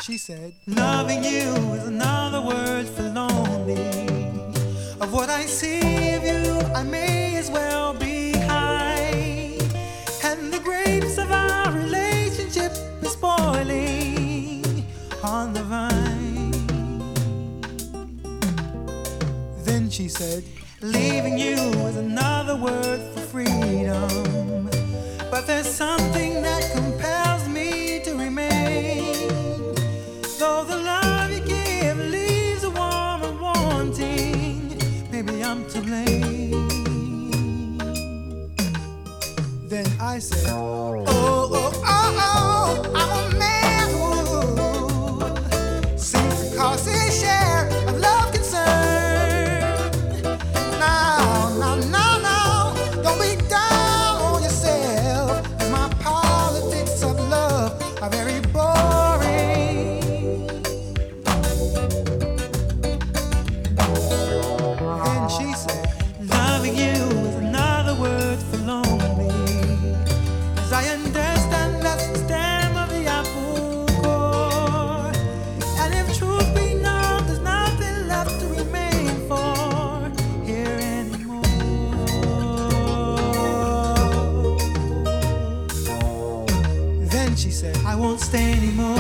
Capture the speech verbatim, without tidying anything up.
She said, loving you is another word for lonely. Of what I see of you, I may as well be high. And the grapes of our relationship is spoiling on the vine. Then she said, leaving you is another word for freedom. But there's something that compels me to remain. Though the love you give leaves a warm and wanting, maybe I'm to blame. Then I said, oh, oh, oh, oh, I'm a man who seems to cause his share of love concern. Now, now, now, now, don't be down on yourself, as my politics of love are very boring. Then she said, loving you is another word for lonely. As I understand, that's the stem of the apple core. And if truth be known, there's nothing left to remain for here anymore. Then she said, I won't stay anymore.